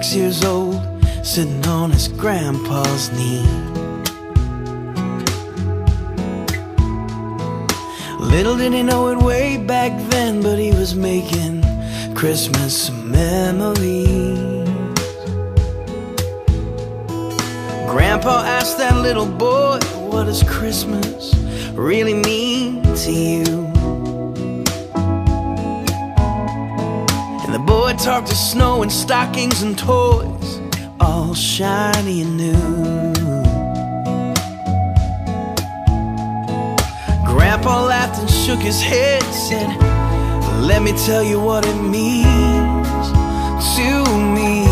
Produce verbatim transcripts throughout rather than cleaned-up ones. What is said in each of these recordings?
six years old, sitting on his grandpa's knee. Little did he know it way back then, but he was making Christmas memories. Grandpa asked that little boy, what does Christmas really mean to you? And the boy talked of snow and stockings and toys, all shiny and new. Grandpa laughed and shook his head, said, let me tell you what it means to me.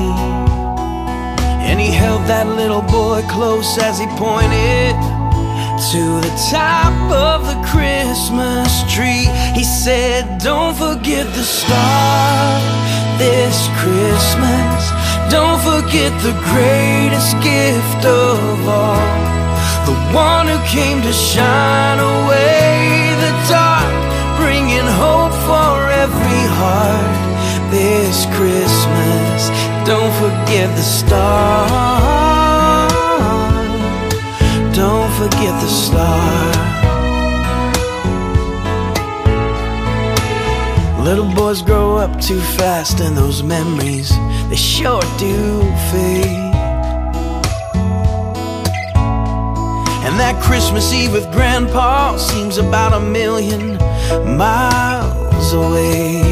And he held that little boy close as he pointed to the top of the Christmas tree. He said, don't forget the star this Christmas. Don't forget the greatest gift of all, the one who came to shine away the dark, bringing hope for every heart this Christmas. Don't forget the star. Don't forget the star. Little boys grow up too fast, and those memories, they sure do fade. And that Christmas Eve with Grandpa seems about a million miles away.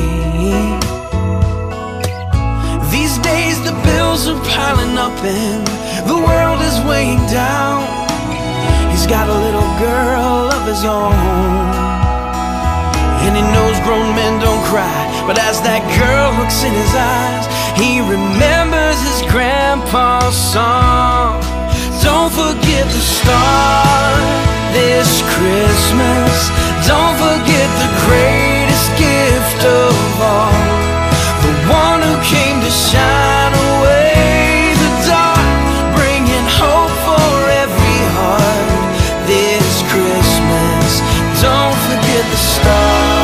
These days the bills are piling up and the world is weighing down. He's got a little girl of his own, and he knows grown men don't cry, but as that girl looks in his eyes, he remembers his grandpa's song. Don't forget the star this Christmas. Don't forget the greatest gift of all, the one who came to shine away the dark, bringing hope for every heart this Christmas. Don't forget the star.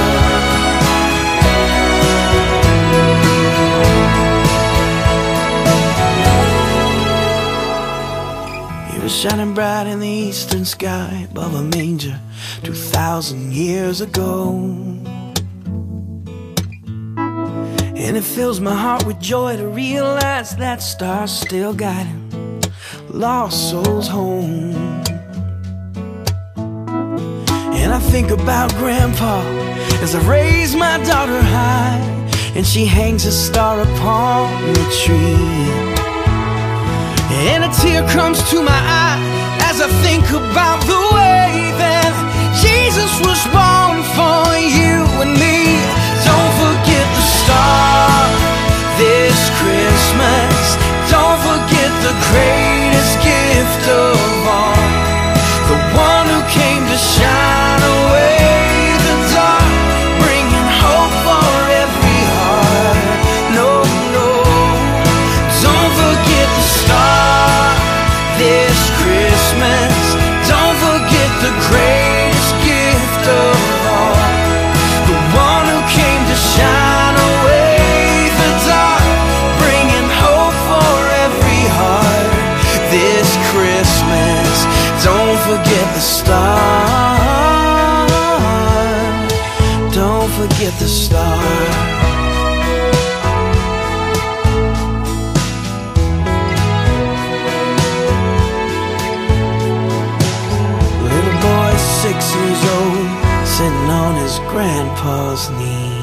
Shining bright in the eastern sky above a manger two thousand years ago. And it fills my heart with joy to realize that star's still guiding lost souls home. And I think about Grandpa as I raise my daughter high, and she hangs a star upon the tree. And a tear comes to my eye as I think about the way that Jesus was born for you and me. Don't forget the star this Christmas. Don't forget the greatest gift of all, the one who came to shine away the dark, bringing hope for every heart. No, no, don't forget the star this Christmas. Don't forget the greatest gift of all, the one who came to shine away the dark, bringing hope for every heart this Christmas. Don't forget the star. Don't forget the star. Six years old, sitting on his grandpa's knee.